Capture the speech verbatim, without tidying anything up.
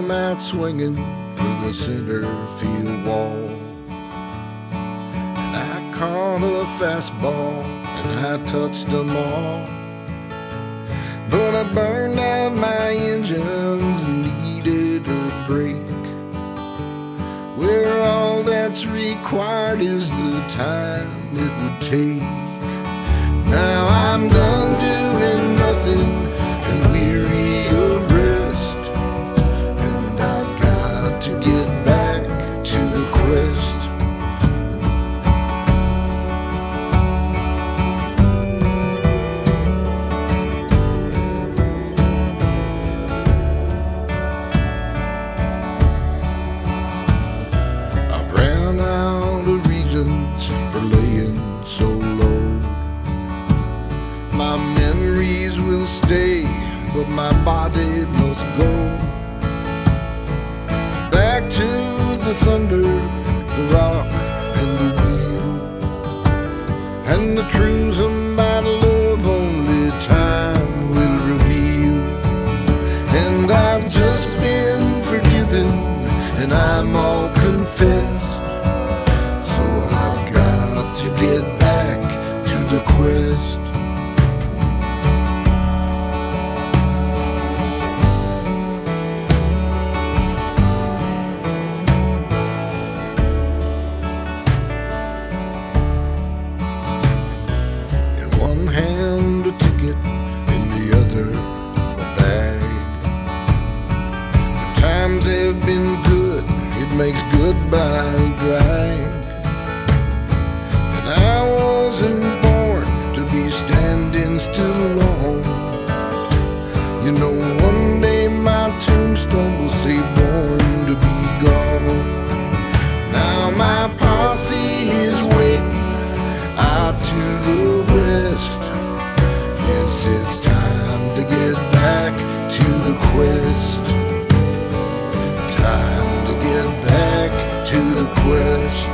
I'm out swinging for the center field wall, and I caught a fastball and I touched them all. But I burned out my engines and needed a break, where all that's required is the time it would take. Now I'm done doing nothing and weary of rest, and I've got to get back to the quest. I've ran out of reasons for laying so low. My memories will stay, but my body must go back to the thunder, the rock, and the wheel, and the truth about love only time will reveal. And I've just been forgiven, and I'm all confessed, so I've got to get back to the quest. Hand a ticket, in the other a bag. When times have been good, it makes goodbye drag. And I wasn't born to be standing still long. You know, one day my tombstone will say born to be gone. Now my posse is waiting out to the west. Yes, it's time to get back to the quest. Time to get back to the quest.